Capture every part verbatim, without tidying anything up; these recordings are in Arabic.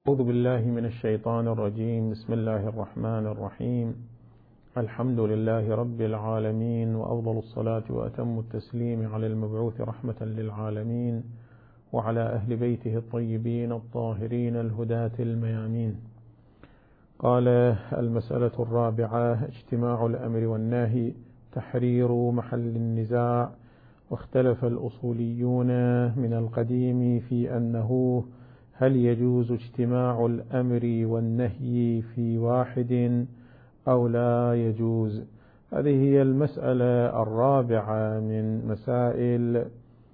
أعوذ بالله من الشيطان الرجيم. بسم الله الرحمن الرحيم. الحمد لله رب العالمين، وأفضل الصلاة وأتم التسليم على المبعوث رحمة للعالمين وعلى أهل بيته الطيبين الطاهرين الهداة الميامين. قال: المسألة الرابعة: اجتماع الأمر والنهي، تحرير محل النزاع. واختلف الأصوليون من القديم في أنه هل يجوز اجتماع الأمر والنهي في واحد أو لا يجوز. هذه هي المسألة الرابعة من مسائل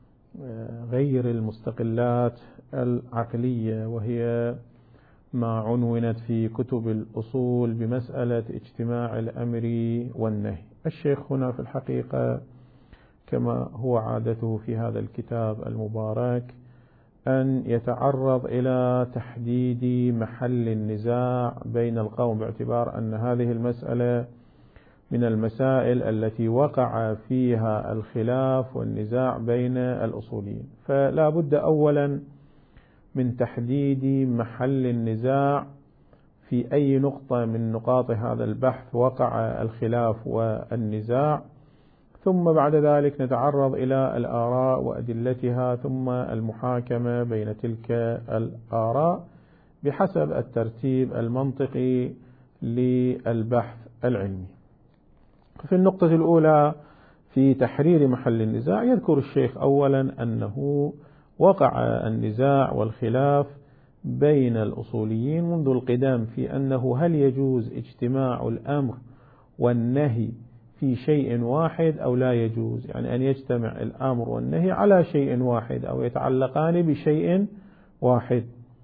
غير المستقلات العقلية، وهي ما عنونت في كتب الأصول بمسألة اجتماع الأمر والنهي. الشيخ هنا في الحقيقة كما هو عادته في هذا الكتاب المبارك أن يتعرض إلى تحديد محل النزاع بين القوم، باعتبار أن هذه المسألة من المسائل التي وقع فيها الخلاف والنزاع بين الأصوليين. فلا بد أولا من تحديد محل النزاع في أي نقطة من نقاط هذا البحث وقع الخلاف والنزاع، ثم بعد ذلك نتعرض إلى الآراء وأدلتها، ثم المحاكمة بين تلك الآراء بحسب الترتيب المنطقي للبحث العلمي. في النقطة الأولى في تحرير محل النزاع، يذكر الشيخ أولا أنه وقع النزاع والخلاف بين الأصوليين منذ القدم في أنه هل يجوز اجتماع الأمر والنهي في شيء واحد أو لا يجوز، يعني أن يجتمع الأمر والنهي على شيء واحد أو يتعلقان بشيء واحد.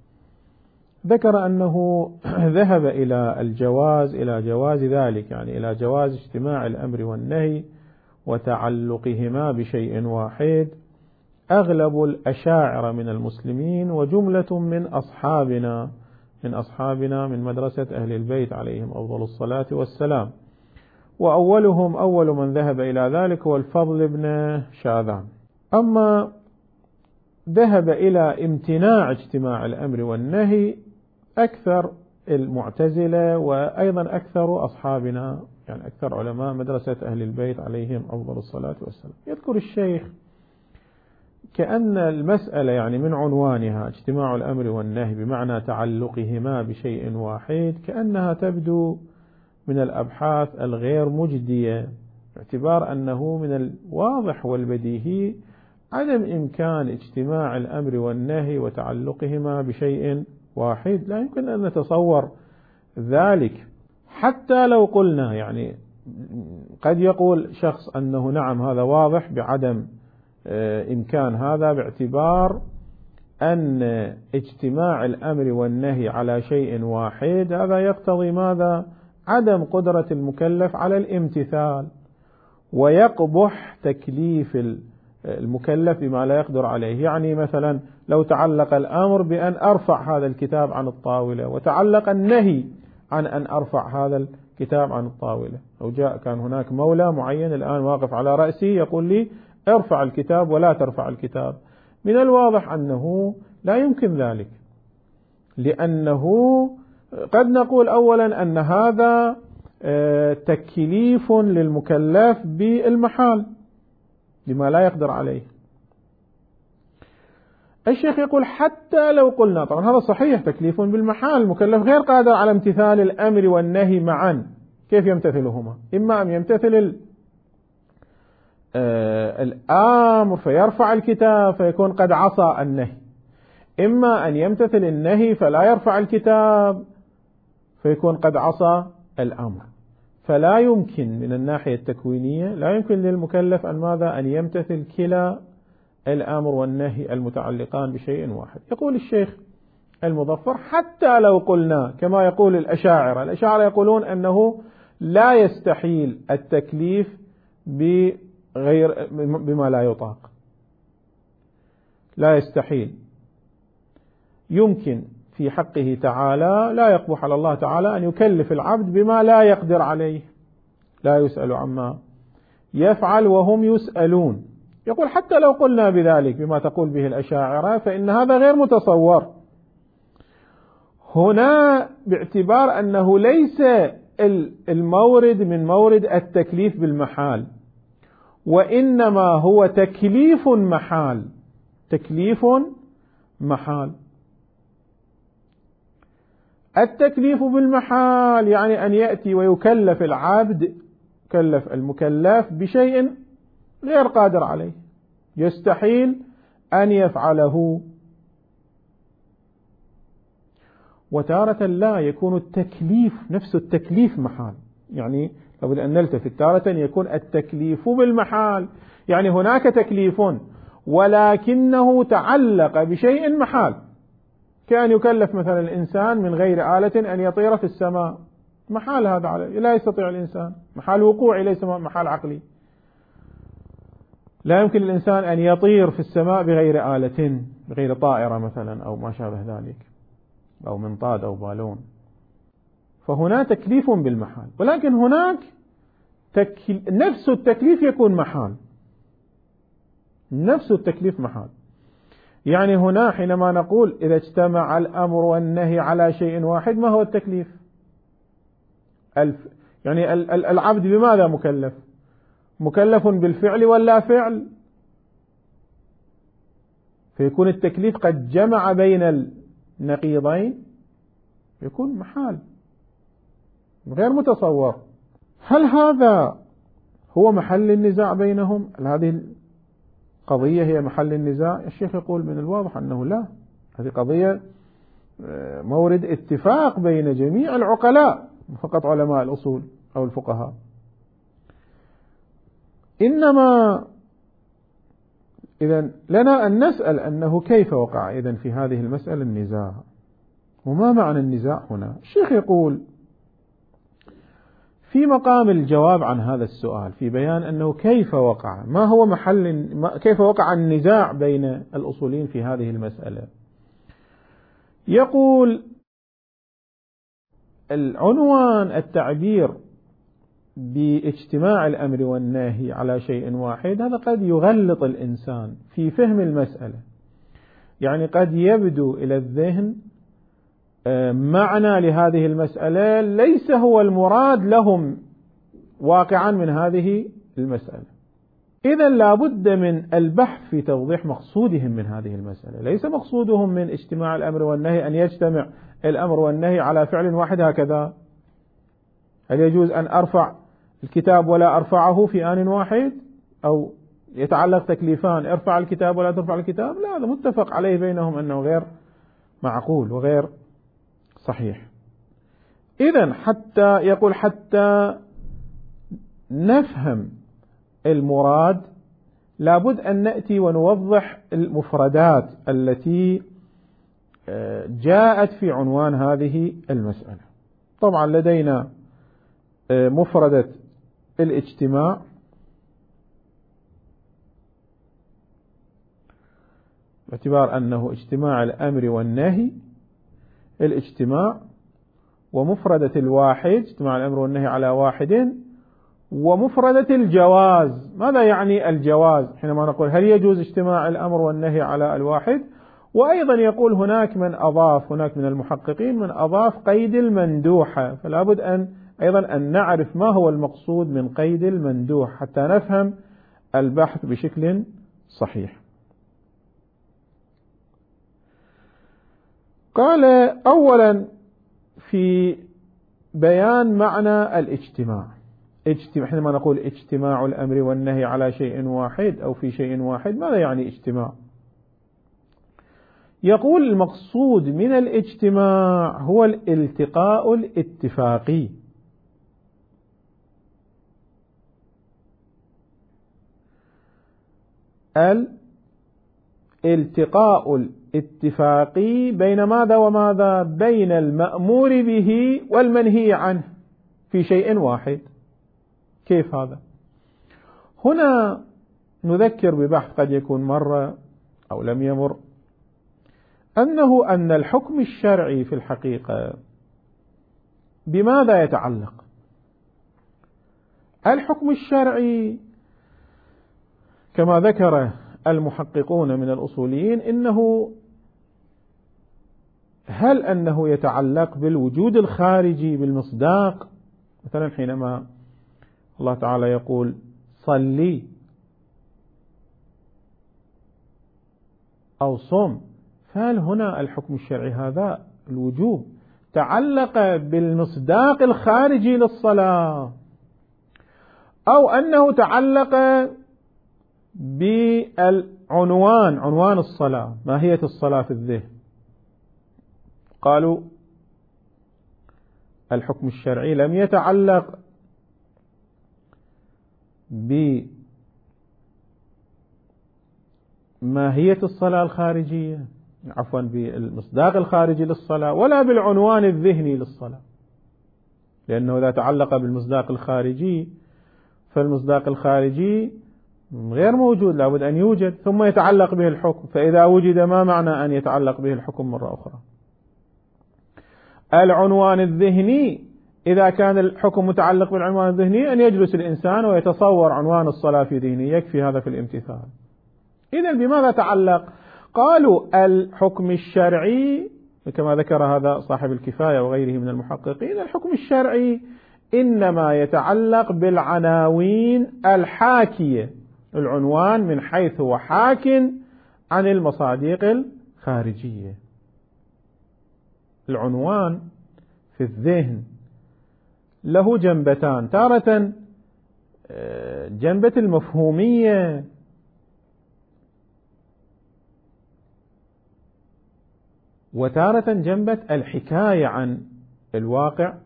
ذكر أنه ذهب إلى الجواز إلى جواز ذلك، يعني إلى جواز اجتماع الأمر والنهي وتعلقهما بشيء واحد أغلب الأشاعرة من المسلمين وجملة من أصحابنا من أصحابنا من مدرسة أهل البيت عليهم أفضل الصلاة والسلام. وأولهم أول من ذهب إلى ذلك هو الفضل بن شاذان. أما ذهب إلى امتناع اجتماع الأمر والنهي أكثر المعتزلة، وأيضا أكثر أصحابنا، يعني أكثر علماء مدرسة أهل البيت عليهم أفضل الصلاة والسلام. يذكر الشيخ كأن المسألة يعني من عنوانها اجتماع الأمر والنهي بمعنى تعلقهما بشيء واحد، كأنها تبدو من الأبحاث الغير مجدية، باعتبار أنه من الواضح والبديهي عدم إمكان اجتماع الأمر والنهي وتعلقهما بشيء واحد. لا يمكن أن نتصور ذلك حتى لو قلنا، يعني قد يقول شخص أنه نعم هذا واضح بعدم إمكان هذا، باعتبار أن اجتماع الأمر والنهي على شيء واحد هذا يقتضي ماذا؟ عدم قدرة المكلف على الامتثال، ويقبح تكليف المكلف بما لا يقدر عليه. يعني مثلا لو تعلق الأمر بأن أرفع هذا الكتاب عن الطاولة، وتعلق النهي عن أن أرفع هذا الكتاب عن الطاولة، أو جاء كان هناك مولى معين الآن واقف على رأسي يقول لي ارفع الكتاب ولا ترفع الكتاب، من الواضح أنه لا يمكن ذلك، لأنه قد نقول أولا أن هذا تكليف للمكلف بالمحال بما لا يقدر عليه. الشيخ يقول حتى لو قلنا، طبعا هذا صحيح تكليف بالمحال، المكلف غير قادر على امتثال الأمر والنهي معا، كيف يمتثلهما؟ إما أن يمتثل الأمر فيرفع الكتاب فيكون قد عصى النهي، إما أن يمتثل النهي فلا يرفع الكتاب فيكون قد عصى الأمر. فلا يمكن من الناحية التكوينية، لا يمكن للمكلف أن ماذا؟ أن يمتثل كلا الأمر والنهي المتعلقان بشيء واحد. يقول الشيخ المظفر حتى لو قلنا كما يقول الأشاعرة، الأشاعرة يقولون أنه لا يستحيل التكليف بغير بما لا يطاق، لا يستحيل، يمكن في حقه تعالى، لا يقبح على الله تعالى أن يكلف العبد بما لا يقدر عليه، لا يسأل عما يفعل وهم يسألون. يقول حتى لو قلنا بذلك بما تقول به الأشاعرة فإن هذا غير متصور. هنا باعتبار أنه ليس المورد من مورد التكليف بالمحال، وإنما هو تكليف محال، تكليف محال. التكليف بالمحال يعني أن يأتي ويكلف العبد، كلف المكلف بشيء غير قادر عليه، يستحيل أن يفعله. وتارة لا يكون التكليف نفس التكليف محال، يعني لابد أن نلتفت، تارة يكون التكليف بالمحال يعني هناك تكليف ولكنه تعلق بشيء محال، كأن يكلف مثلا الإنسان من غير آلة أن يطير في السماء، محال هذا عليه، لا يستطيع الإنسان، محال وقوعي ليس محال عقلي، لا يمكن الإنسان أن يطير في السماء بغير آلة، بغير طائرة مثلا أو ما شابه ذلك، أو منطاد أو بالون. فهنا تكليف بالمحال، ولكن هناك تكل... نفس التكليف يكون محال، نفس التكليف محال. يعني هنا حينما نقول إذا اجتمع الأمر والنهي على شيء واحد، ما هو التكليف؟ الف... يعني العبد بماذا مكلف؟ مكلف بالفعل ولا فعل؟ فيكون التكليف قد جمع بين النقيضين، يكون محال غير متصور. هل هذا هو محل النزاع بينهم؟ هذه القضية هي محل النزاع؟ الشيخ يقول من الواضح أنه لا، هذه قضية مورد اتفاق بين جميع العقلاء، فقط علماء الأصول أو الفقهاء. إنما إذن لنا أن نسأل أنه كيف وقع إذن في هذه المسألة النزاع، وما معنى النزاع هنا؟ الشيخ يقول في مقام الجواب عن هذا السؤال، في بيان أنه كيف وقع، ما هو محل، كيف وقع النزاع بين الأصوليين في هذه المسألة. يقول العنوان التعبير باجتماع الأمر والنهي على شيء واحد، هذا قد يغلط الإنسان في فهم المسألة، يعني قد يبدو إلى الذهن معنى لهذه المسألة ليس هو المراد لهم واقعا من هذه المسألة. إذن لا بد من البحث في توضيح مقصودهم من هذه المسألة. ليس مقصودهم من اجتماع الأمر والنهي أن يجتمع الأمر والنهي على فعل واحد هكذا. هل يجوز أن أرفع الكتاب ولا أرفعه في آن واحد، أو يتعلق تكليفان، ارفع الكتاب ولا ترفع الكتاب؟ لا، هذا متفق عليه بينهم أنه غير معقول وغير صحيح. إذن حتى يقول حتى نفهم المراد لابد أن نأتي ونوضح المفردات التي جاءت في عنوان هذه المسألة. طبعا لدينا مفردة الاجتماع، باعتبار أنه اجتماع الأمر والنهي، الاجتماع، ومفردة الواحد، اجتماع الأمر والنهي على واحد، ومفردة الجواز. ماذا يعني الجواز حينما نقول هل يجوز اجتماع الأمر والنهي على الواحد؟ وأيضا يقول هناك من أضاف، هناك من المحققين من أضاف قيد المندوحة، فلا بد أن أيضا أن نعرف ما هو المقصود من قيد المندوح حتى نفهم البحث بشكل صحيح. قال أولا في بيان معنى الاجتماع، اجتماع حينما نقول اجتماع الأمر والنهي على شيء واحد أو في شيء واحد، ماذا يعني اجتماع؟ يقول المقصود من الاجتماع هو الالتقاء الاتفاقي، الالتقاء الاتفاقي بين ماذا وماذا؟ بين المأمور به والمنهي عنه في شيء واحد. كيف هذا؟ هنا نذكر ببحث قد يكون مر أو لم يمر، أنه أن الحكم الشرعي في الحقيقة بماذا يتعلق؟ الحكم الشرعي كما ذكر المحققون من الأصوليين إنه هل أنه يتعلق بالوجود الخارجي بالمصداق؟ مثلا حينما الله تعالى يقول صلي أو صم، فهل هنا الحكم الشرعي هذا الوجوب تعلق بالمصداق الخارجي للصلاة، أو أنه تعلق بالعنوان، عنوان الصلاة، ماهية الصلاة في الذهن؟ قالوا الحكم الشرعي لم يتعلق بماهية الصلاة الخارجية، عفوا بالمصداق الخارجي للصلاة، ولا بالعنوان الذهني للصلاة، لأنه إذا تعلق بالمصداق الخارجي فالمصداق الخارجي غير موجود، لابد أن يوجد ثم يتعلق به الحكم، فإذا وجد ما معنى أن يتعلق به الحكم مرة أخرى؟ العنوان الذهني، إذا كان الحكم متعلق بالعنوان الذهني أن يجلس الإنسان ويتصور عنوان الصلاة في ذهنه، يكفي هذا في الامتثال. إذن بماذا تعلق؟ قالوا الحكم الشرعي كما ذكر هذا صاحب الكفاية وغيره من المحققين، الحكم الشرعي إنما يتعلق بالعناوين الحاكية، العنوان من حيث هو حاك عن المصادق الخارجية. العنوان في الذهن له جنبتان، تارة جنبة المفهومية، وتارة جنبة الحكاية عن الواقع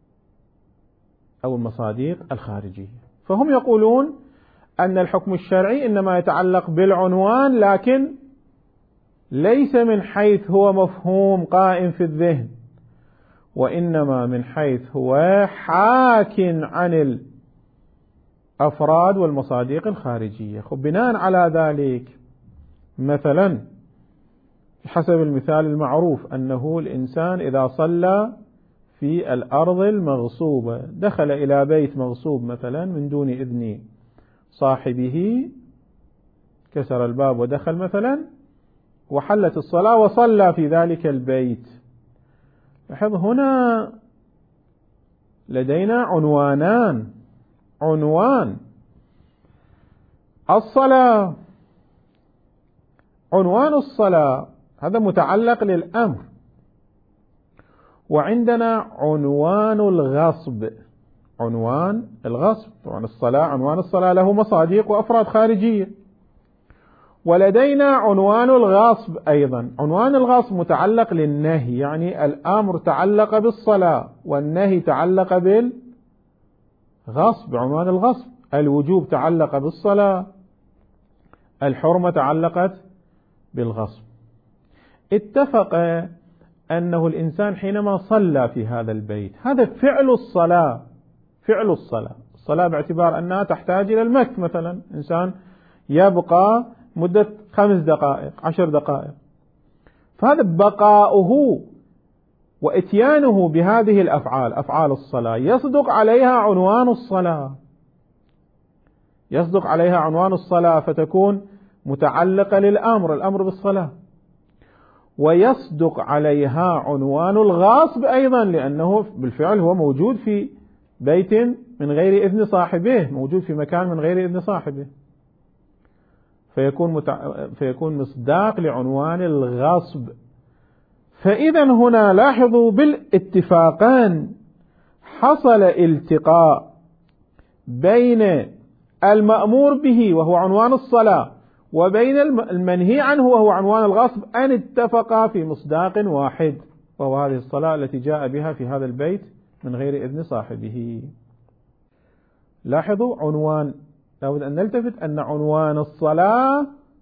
أو المصادق الخارجية. فهم يقولون أن الحكم الشرعي إنما يتعلق بالعنوان، لكن ليس من حيث هو مفهوم قائم في الذهن، وإنما من حيث هو حاك عن الأفراد والمصادق الخارجية. خب بناء على ذلك مثلا حسب المثال المعروف أنه الإنسان إذا صلى في الأرض المغصوبة، دخل إلى بيت مغصوب مثلا من دون إذن صاحبه، كسر الباب ودخل مثلا وحلت الصلاة وصلى في ذلك البيت. لاحظ هنا لدينا عنوانان، عنوان الصلاة، عنوان الصلاة هذا متعلق للأمر، وعندنا عنوان الغصب، عنوان الغصب. طبعا الصلاة، عنوان الصلاة له مصادق وأفراد خارجية، ولدينا عنوان الغصب أيضا. عنوان الغصب متعلق للنهي، يعني الأمر تعلق بالصلاة والنهي تعلق بالغصب، عنوان الغصب. الوجوب تعلق بالصلاة، الحرمة تعلقت بالغصب. اتفق أنه الإنسان حينما صلى في هذا البيت، هذا فعل الصلاة، فعل الصلاة، الصلاة باعتبار أنها تحتاج إلى المكث، مثلا إنسان يبقى مدة خمس دقائق عشر دقائق، فهذا بقاؤه وإتيانه بهذه الأفعال، أفعال الصلاة، يصدق عليها عنوان الصلاة، يصدق عليها عنوان الصلاة فتكون متعلقة للأمر، الأمر بالصلاة، ويصدق عليها عنوان الغاصب أيضا، لأنه بالفعل هو موجود في بيت من غير إذن صاحبه، موجود في مكان من غير إذن صاحبه، فيكون متع... فيكون مصداق لعنوان الغصب. فإذا هنا لاحظوا بالاتفاقان حصل التقاء بين المأمور به وهو عنوان الصلاة وبين المنهي عنه وهو عنوان الغصب، أن اتفقا في مصداق واحد، وهو هذه الصلاة التي جاء بها في هذا البيت من غير إذن صاحبه. لاحظوا عنوان، لابد أن نلتفت أن عنوان الصلاة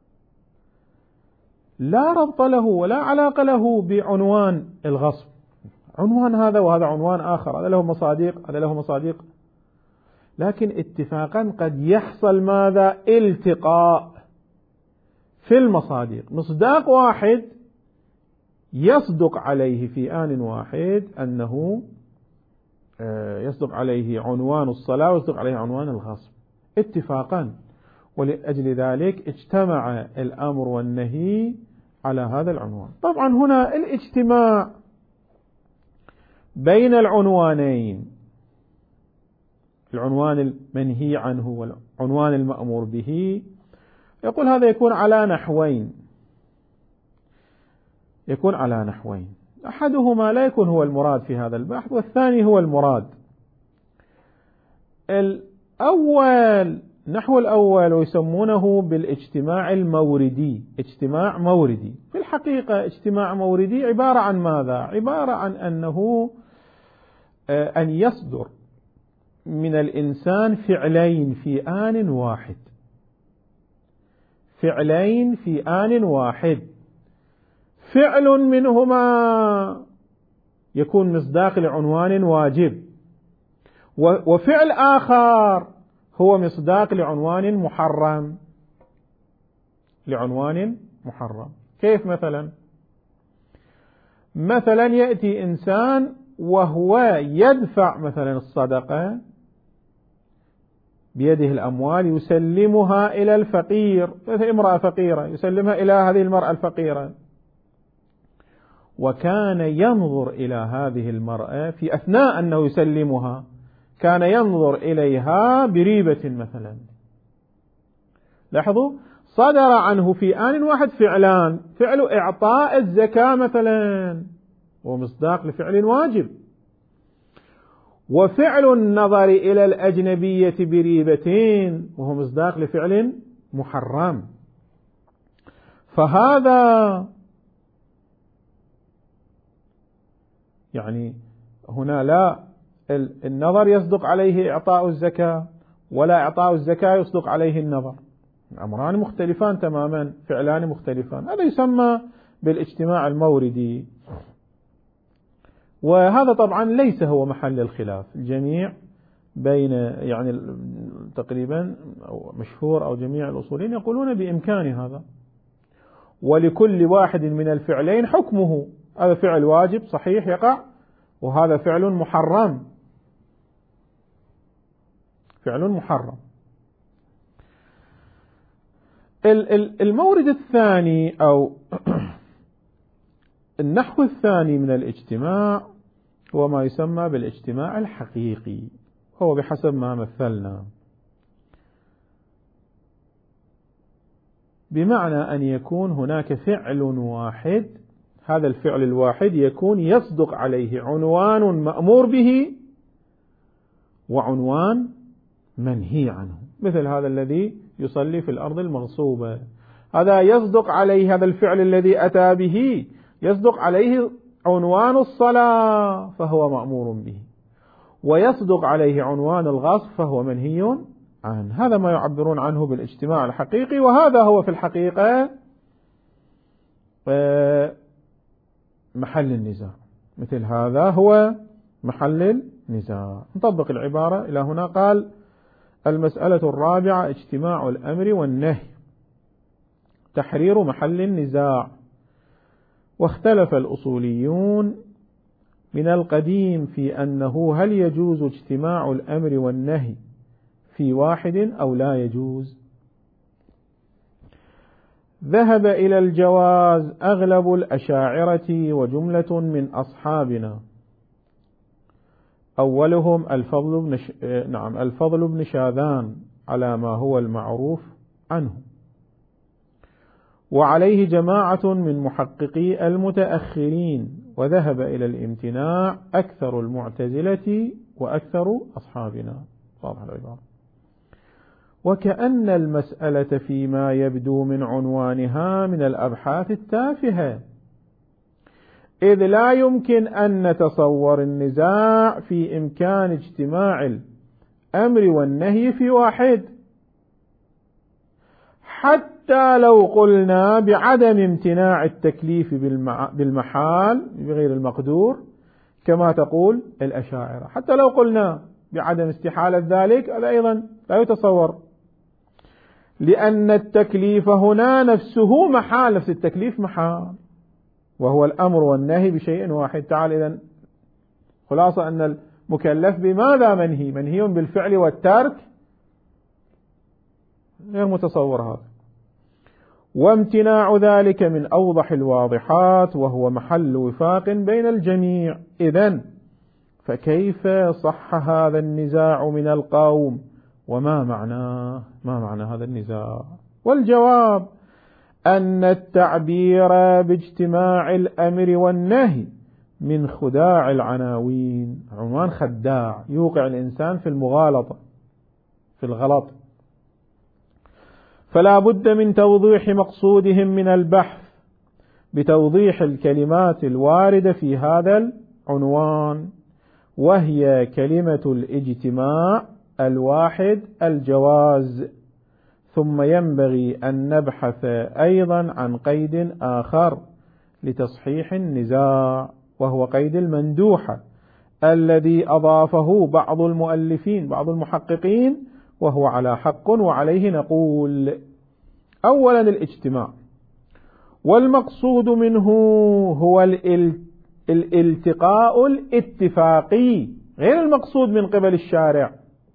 لا ربط له ولا علاقة له بعنوان الغصب، عنوان هذا وهذا عنوان آخر، هذا له مصادق هذا له مصادق، لكن اتفاقا قد يحصل ماذا؟ التقاء في المصادق، مصداق واحد يصدق عليه في آن واحد أنه يصدق عليه عنوان الصلاة ويصدق عليه عنوان الغصب اتفاقا، ولأجل ذلك اجتمع الأمر والنهي على هذا العنوان. طبعا هنا الاجتماع بين العنوانين، العنوان المنهي عنه والعنوان المأمور به، يقول هذا يكون على نحوين، يكون على نحوين، أحدهما لا يكون هو المراد في هذا البحث، والثاني هو المراد. الأول نحو الأول ويسمونه بالاجتماع الموردي، اجتماع موردي. في الحقيقة اجتماع موردي عبارة عن ماذا؟ عبارة عن أنه أن يصدر من الإنسان فعلين في آن واحد، فعلين في آن واحد، فعل منهما يكون مصداق لعنوان واجب، وفعل آخر هو مصداق لعنوان محرم، لعنوان محرم. كيف مثلا؟ مثلا يأتي إنسان وهو يدفع مثلا الصدقة بيده الأموال يسلمها إلى الفقير، مثل امرأة فقيرة يسلمها إلى هذه المرأة الفقيرة، وكان ينظر إلى هذه المرأة في أثناء أنه يسلمها، كان ينظر إليها بريبة مثلا. لاحظوا، صدر عنه في آن واحد فعلان، فعل إعطاء الزكاة مثلا هو مصداق لفعل واجب، وفعل النظر إلى الأجنبية بريبتين وهو مصداق لفعل محرم. فهذا يعني هنا لا النظر يصدق عليه إعطاء الزكاة، ولا إعطاء الزكاة يصدق عليه النظر، أمران مختلفان تماما، فعلان مختلفان. هذا يسمى بالاجتماع الموردي، وهذا طبعا ليس هو محل الخلاف. الجميع بين يعني تقريبا أو مشهور أو جميع الأصوليين يقولون بإمكان هذا، ولكل واحد من الفعلين حكمه، هذا فعل واجب صحيح يقع، وهذا فعل محرم، فعل محرم. المورد الثاني أو النحو الثاني من الاجتماع هو ما يسمى بالاجتماع الحقيقي، هو بحسب ما مثلنا، بمعنى أن يكون هناك فعل واحد، هذا الفعل الواحد يكون يصدق عليه عنوان مأمور به وعنوان منهي عنه، مثل هذا الذي يصلي في الأرض المغصوبة، هذا يصدق عليه، هذا الفعل الذي أتى به يصدق عليه عنوان الصلاة فهو مأمور به، ويصدق عليه عنوان الغصب فهو منهي عنه. هذا ما يعبرون عنه بالاجتماع الحقيقي، وهذا هو في الحقيقة محل النزاع، مثل هذا هو محل النزاع. نطبق العبارة إلى هنا. قال: المسألة الرابعة اجتماع الأمر والنهي، تحرير محل النزاع. واختلف الأصوليون من القديم في أنه هل يجوز اجتماع الأمر والنهي في واحد أو لا يجوز. ذهب إلى الجواز أغلب الأشاعرة وجملة من أصحابنا، أولهم الفضل بن ش... نعم الفضل بن شاذان على ما هو المعروف عنه، وعليه جماعة من محققي المتأخرين، وذهب إلى الامتناع أكثر المعتزلة وأكثر أصحابنا. واضح العبارة. وكأن المسألة فيما يبدو من عنوانها من الأبحاث التافهة، إذ لا يمكن أن نتصور النزاع في إمكان اجتماع الأمر والنهي في واحد، حتى لو قلنا بعدم امتناع التكليف بالمحال بغير المقدور كما تقول الأشاعرة، حتى لو قلنا بعدم استحالة ذلك، هذا أيضا لا يتصور، لأن التكليف هنا نفسه محال، نفس التكليف محال، وهو الأمر والنهي بشيء واحد. تعال إذن خلاصة أن المكلف بماذا منهي؟ منهي بالفعل والترك، غير متصور هذا. وامتناع ذلك من أوضح الواضحات، وهو محل وفاق بين الجميع. إذن فكيف صح هذا النزاع من القوم؟ وما معناه؟ ما معنى هذا النزاع؟ والجواب أن التعبير باجتماع الأمر والنهي من خداع العناوين. عنوان خداع يوقع الإنسان في المغالطة، في الغلط، فلا بد من توضيح مقصودهم من البحث بتوضيح الكلمات الواردة في هذا العنوان، وهي كلمة الاجتماع الواحد الجواز. ثم ينبغي أن نبحث أيضا عن قيد آخر لتصحيح النزاع، وهو قيد المندوحة الذي أضافه بعض المؤلفين بعض المحققين، وهو على حق وعليه نقول: أولا الاجتماع، والمقصود منه هو الالتقاء الاتفاقي، غير المقصود من قبل الشارع.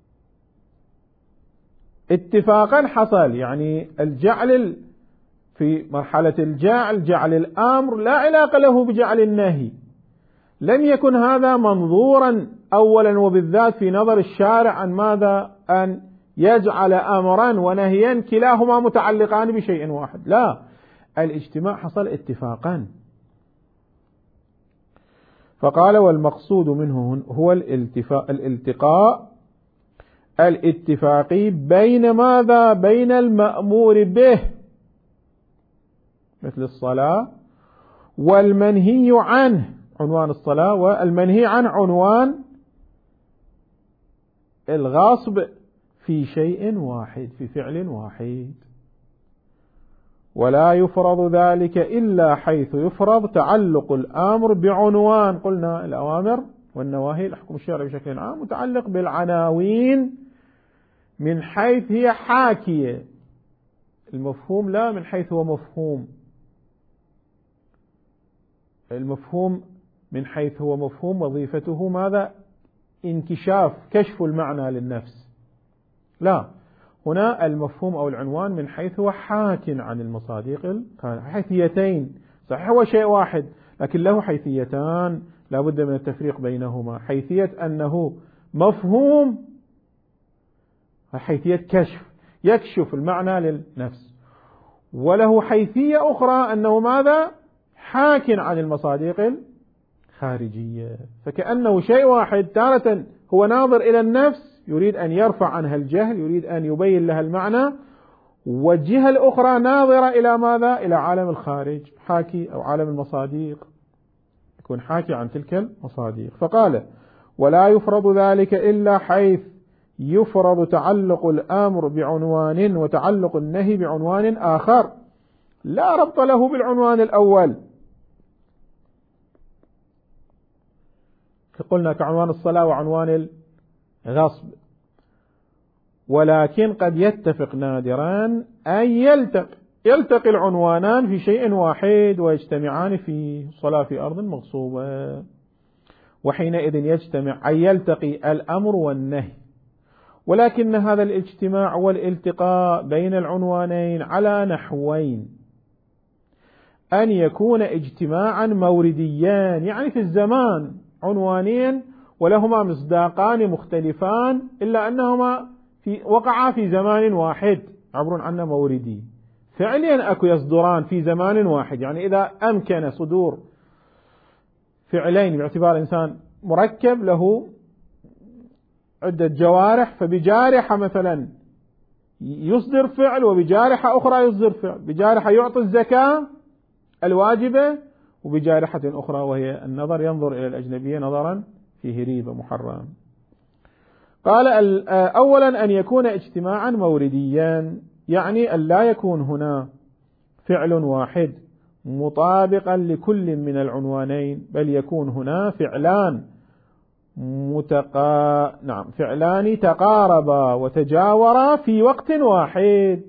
اتفاقا حصل، يعني الجعل في مرحلة الجعل، جعل الأمر لا علاقة له بجعل النهي. لم يكن هذا منظورا أولا وبالذات في نظر الشارع عن ماذا؟ أن يجعل أمرا ونهيا كلاهما متعلقان بشيء واحد، لا، الاجتماع حصل اتفاقا. فقال: والمقصود منه هو الالتقاء الاتفاقي بين ماذا؟ بين المأمور به مثل الصلاة، والمنهي عنه عنوان الصلاة، والمنهي عن عنوان الغصب في شيء واحد، في فعل واحد. ولا يفرض ذلك إلا حيث يفرض تعلق الأمر بعنوان. قلنا الأوامر والنواهي الحكم الشرعي بشكل عام متعلق بالعناوين من حيث هي حاكية المفهوم، لا من حيث هو مفهوم. المفهوم من حيث هو مفهوم وظيفته ماذا؟ انكشاف، كشف المعنى للنفس. لا، هنا المفهوم أو العنوان من حيث هو حاك عن المصادق، حيثيتين. صحيح هو شيء واحد لكن له حيثيتان، لا بد من التفريق بينهما: حيثية أنه مفهوم، حيثية كشف، يكشف المعنى للنفس، وله حيثية أخرى أنه ماذا؟ حاك عن المصادق الخارجية. فكأنه شيء واحد، تارة هو ناظر إلى النفس يريد أن يرفع عنها الجهل، يريد أن يبين لها المعنى، والجهة الأخرى ناظرة إلى ماذا؟ إلى عالم الخارج، حاكي أو عالم المصادق، يكون حاكي عن تلك المصادق. فقال: ولا يفرض ذلك إلا حيث يفرض تعلق الأمر بعنوان وتعلق النهي بعنوان آخر لا ربط له بالعنوان الأول. قلنا كعنوان الصلاة وعنوان الغصب، ولكن قد يتفق نادرا أن يلتقي يلتقي العنوانان في شيء واحد ويجتمعان في صلاة في أرض مغصوبة، وحينئذ يجتمع أن يلتقي الأمر والنهي. ولكن هذا الاجتماع والالتقاء بين العنوانين على نحوين: أن يكون اجتماعا مورديان، يعني في الزمان عنوانين ولهما مصداقان مختلفان إلا أنهما في وقعا في زمان واحد، عبر عنا موردي، فعليا أكو يصدران في زمان واحد. يعني إذا أمكن صدور فعلين باعتبار إنسان مركب له عدة جوارح، فبجارحة مثلا يصدر فعل وبجارحة أخرى يصدر فعل، بجارحة يعطي الزكاة الواجبة وبجارحة أخرى وهي النظر، ينظر إلى الأجنبية نظرا فيه ريبة محرم. قال: أولا أن يكون اجتماعا مورديا، يعني أن لا يكون هنا فعل واحد مطابقا لكل من العنوانين، بل يكون هنا فعلان متقا... نعم فعلان تقاربا وتجاورا في وقت واحد،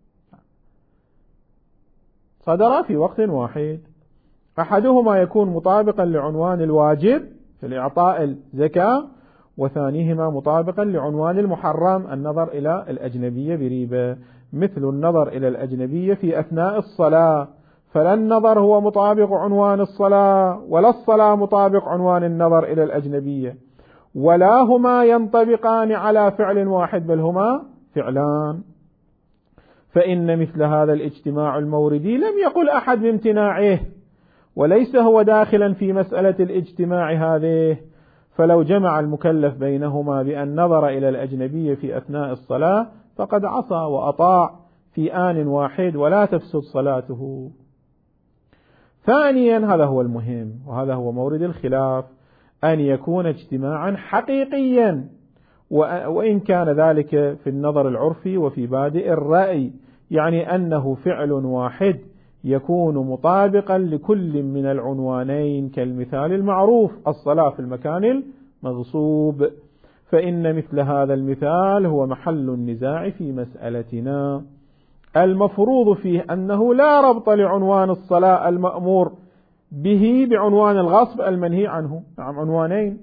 صدرا في وقت واحد. أحدهما يكون مطابقا لعنوان الواجب في الإعطاء الزكاة، وثانيهما مطابقا لعنوان المحرم النظر إلى الأجنبية بريبة، مثل النظر إلى الأجنبية في أثناء الصلاة، فلا النظر هو مطابق عنوان الصلاة ولا الصلاة مطابق عنوان النظر إلى الأجنبية، ولا هما ينطبقان على فعل واحد بل هما فعلان. فإن مثل هذا الاجتماع الموردي لم يقل أحد بامتناعه، وليس هو داخلا في مسألة الاجتماع هذه، فلو جمع المكلف بينهما بأن نظر إلى الأجنبية في أثناء الصلاة فقد عصى وأطاع في آن واحد ولا تفسد صلاته. ثانيا، هذا هو المهم وهذا هو مورد الخلاف، أن يكون اجتماعا حقيقيا، وإن كان ذلك في النظر العرفي وفي بادئ الرأي، يعني أنه فعل واحد يكون مطابقا لكل من العنوانين، كالمثال المعروف الصلاة في المكان المغصوب، فإن مثل هذا المثال هو محل النزاع في مسألتنا. المفروض فيه أنه لا ربط لعنوان الصلاة المأمور به بعنوان الغصب المنهي عنه، نعم عنوانين،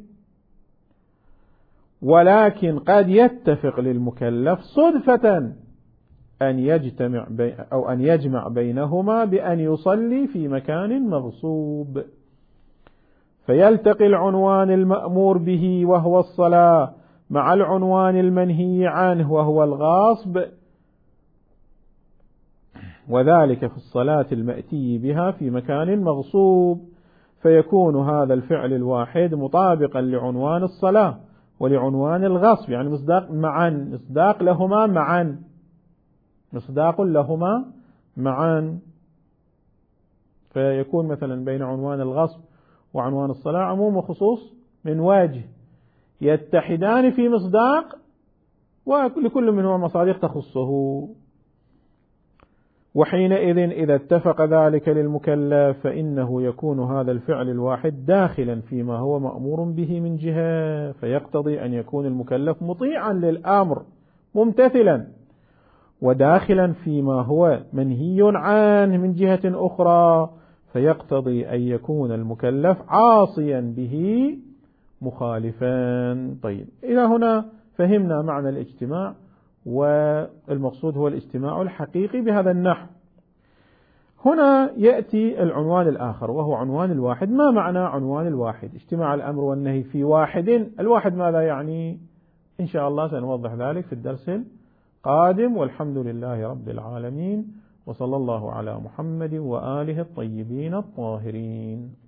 ولكن قد يتفق للمكلف صدفة أن يجتمع بي أو أن يجمع بينهما بأن يصلي في مكان مغصوب، فيلتقي العنوان المأمور به وهو الصلاة مع العنوان المنهي عنه وهو الغاصب، وذلك في الصلاة المأتي بها في مكان مغصوب، فيكون هذا الفعل الواحد مطابقا لعنوان الصلاة ولعنوان الغصب، يعني مصداق معا، مصداق لهما معا، مصداق لهما معا. فيكون مثلا بين عنوان الغصب وعنوان الصلاة عموم وخصوص من وجه، يتحدان في مصداق ولكل منهما مصادق تخصه. وحينئذ إذا اتفق ذلك للمكلف فإنه يكون هذا الفعل الواحد داخلا فيما هو مأمور به من جهة، فيقتضي أن يكون المكلف مطيعا للأمر ممتثلا، وداخلا فيما هو منهي عنه من جهة أخرى، فيقتضي أن يكون المكلف عاصيا به مخالفا. طيب، إلى هنا فهمنا معنى الاجتماع، والمقصود هو الاجتماع الحقيقي بهذا النحو. هنا يأتي العنوان الآخر وهو عنوان الواحد. ما معنى عنوان الواحد؟ اجتماع الأمر والنهي في واحد. الواحد ماذا يعني؟ إن شاء الله سنوضح ذلك في الدرس القادم، والحمد لله رب العالمين، وصلى الله على محمد وآله الطيبين الطاهرين.